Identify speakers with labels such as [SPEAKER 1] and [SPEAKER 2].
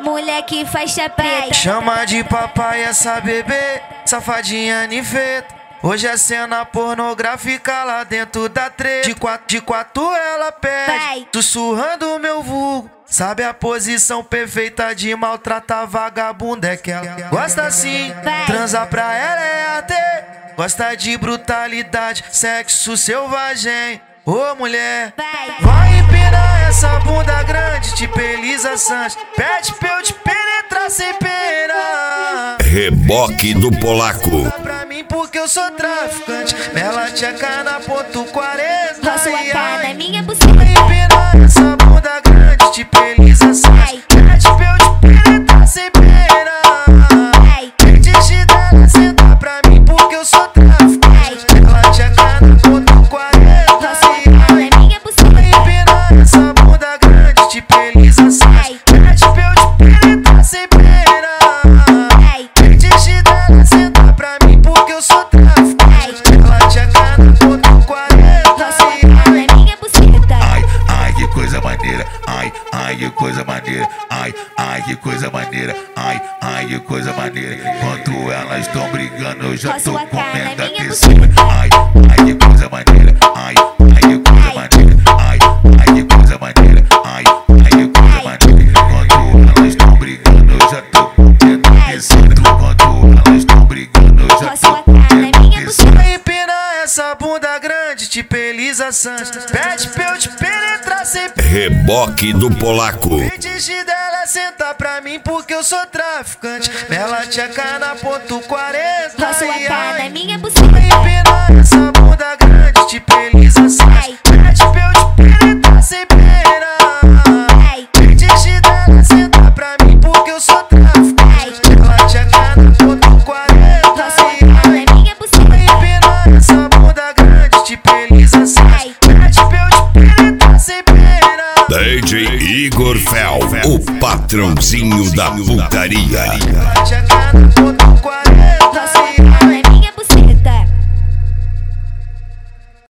[SPEAKER 1] moleque faixa preta.
[SPEAKER 2] Chama de papai essa bebê, safadinha nifeta. Hoje é cena pornográfica lá dentro da treta. De quatro ela pede, sussurrando meu vulgo. Sabe a posição perfeita de maltratar vagabunda? É que ela gosta assim, transar pra ela é arte. Gosta de brutalidade, sexo selvagem. Ô mulher, vai empinar essa bunda grande, tipo Elisa Sanches. Pede pra eu te penetrar sem pena.
[SPEAKER 3] Reboque do Polaco.
[SPEAKER 2] Pra mim porque eu sou traficante. Nela tcheca na ponto 40.
[SPEAKER 1] Com sua cara na minha buceta.
[SPEAKER 2] Vai empinar essa bunda grande, tipo Elisa Sanches. Pede pra eu te penetrar sem pena. Pede dela sentar pra mim porque eu sou traficante. Nela tcheca na ponto 40. Essa bunda grande, tipo Elisa Sanches. Pede pra eu te penetrar sem pena. Pede dela sentar pra mim porque eu sou traficante. Ela tcheca no ponto 40.
[SPEAKER 4] Ai, ai, que coisa maneira. Ai, ai, que coisa maneira. Ai, ai, que coisa maneira. Ai, ai, que coisa maneira. Enquanto elas estão brigando, eu já tô comendo aqui em cima. Ai, ai, que coisa maneira. Ai, ai, que coisa maneira. Ai, ai, que coisa maneira. Ai, ai, que coisa maneira. Enquanto elas estão brigando, eu já tô comendo aqui em cima. Enquanto elas estão brigando, eu já tô comendo aqui em cima.
[SPEAKER 2] Vai empinar essa bunda grande, tipo Elisa Sanches. Pede pra eu te penetrar sem pena.
[SPEAKER 3] Reboque do Polaco.
[SPEAKER 2] Pede dela sentar pra mim porque eu sou traficante. Nela tcheca na ponto 40.
[SPEAKER 1] Com sua cara na minha
[SPEAKER 2] Vai
[SPEAKER 1] buceta.
[SPEAKER 2] empinar essa bunda grande, tipo Elisa Sanches. Pede pra eu te penetrar sem pena. Pede dela sentar pra mim porque eu sou traficante. Ela tcheca na ponto 40.
[SPEAKER 1] Com sua cara na minha buceta.
[SPEAKER 2] Vai empinar essa bunda grande, tipo Elisa Sanches. Pede pra eu te penetrar sem pena.
[SPEAKER 3] DJ Igor Fel, o patrãozinho da putaria.
[SPEAKER 2] Ela tcheca na ponto 40.